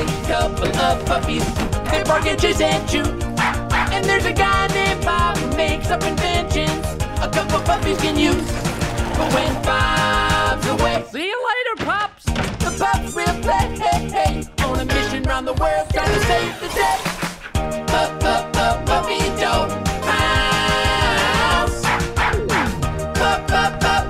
lovely couple of puppies. They bark and chase and chew. And there's a guy named Bob who makes up inventions a couple puppies can use.